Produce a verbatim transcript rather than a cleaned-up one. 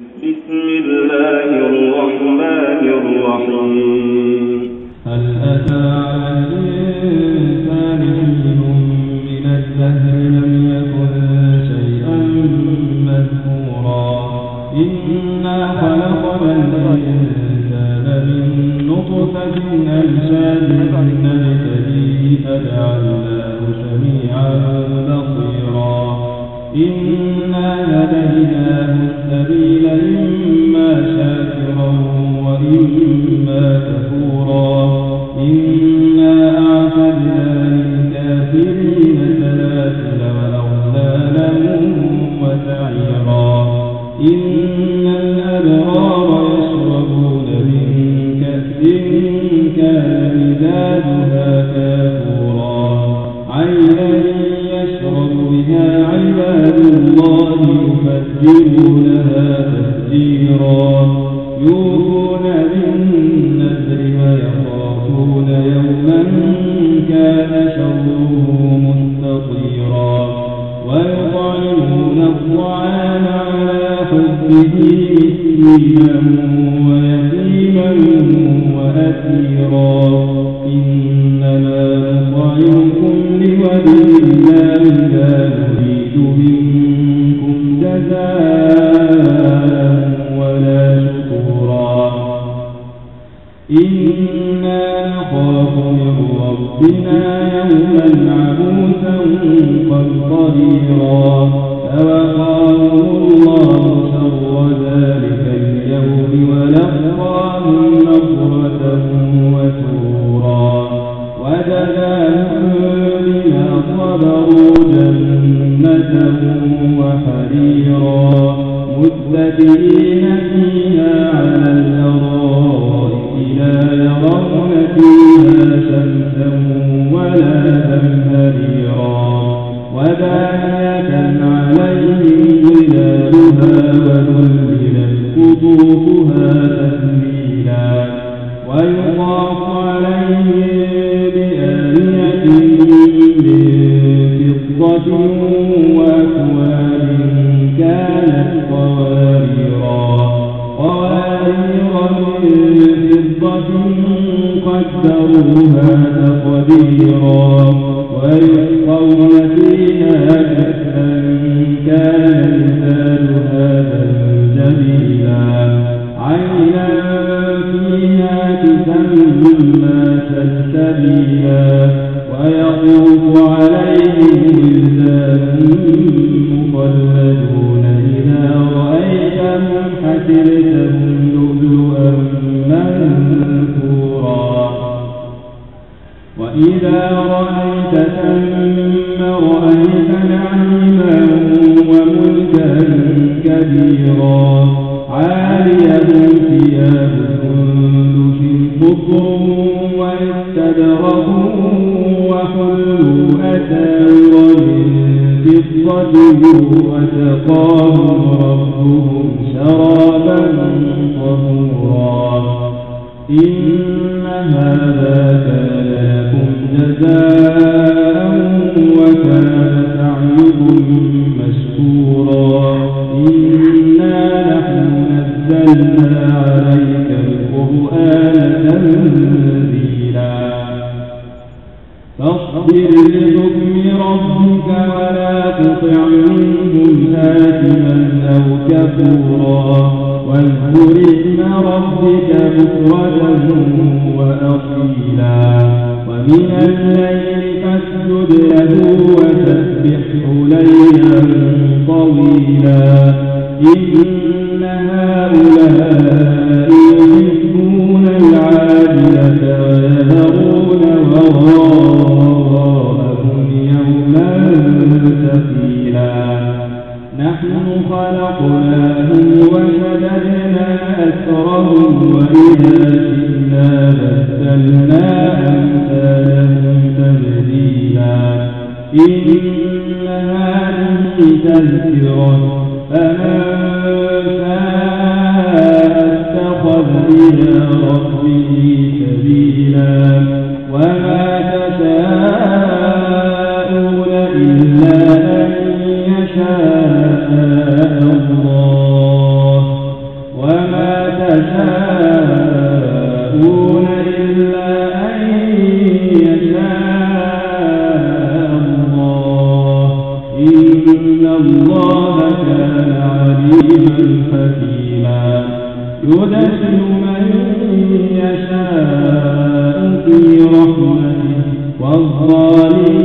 بسم الله الرحمن الرحيم. هل أتى على الإنسان حين من الدهر لم يكن شيئا مذكورا إنا خلقنا الإنسان من نطفة أمشاج نبتليه فجعلناه سميعا بصيرا إنا هديناه السبيل إما شاكرا وإما كفورا إنا أعتدنا للكافرين سلاسل وأغلالا وسعيرا إن الأبرار يشربون من كأس كان مزاجها كافورا عينا يشرب بها عباد الله يفجرونها تفجيرا يوفون بالنذر ويخافون يوما كان شره مستطيرا ويطعمون الطعام على حبه مسكينا ويتيما وأسيرا إنما نطعمكم لوجه الله لا نريد منكم جزاء ولا شكورا إنا نخاف من ربنا يوما عبوسا قمطريرا فوقاهم الله شر ذلك اليوم ولقاهم نصرة وسرورا وجزاهم بما صبروا جنة وحريرا متكئين فيها على الأرائك لا يرون فيها شمسا ولا زمهريرا ودانية عليهم ظلالها وذللت قطوفها تذليلا ويطاف عليهم بآنية من فضة وأكواب كانت قواريرا قوارير من فضة قدروها تقديرا ويسقون فيها كأسا كان مزاجها زنجبيلا عينا فيها تسمى سلسبيلا ويطوف عليهم ولدان مخلدون إذا رأيتهم حسبتهم لؤلؤا منثورا وإذا رأيت ثم رأيت نعيما وملكا كبيرا عاليهم ثياب سندس خضر واستبرق وحلوا أساور من فضة وسقاهم ربهم شرابا طهورا إن هذا كان لكم جزاء وكان سعيكم مشكورا إنا نحن نزلنا عليك القرآن تنزيلا فاصبر لحكم ربك ولا تطع منهم آثما أو كفورا واذكر اسم ربك بكرة وأصيلا ومن الليل فاسجد له وسبحه ليلا طويلا إن هؤلاء يحبون العاجلة ويذرون وراءهم يوما ثقيلا نحن خلقناهم وشددنا أسرهم وإذا شئنا بدلنا أمثالهم تبديلا إن هذه تذكرة فمن شاء تفصيلا يدخل من يشاء في رحمته والظالمين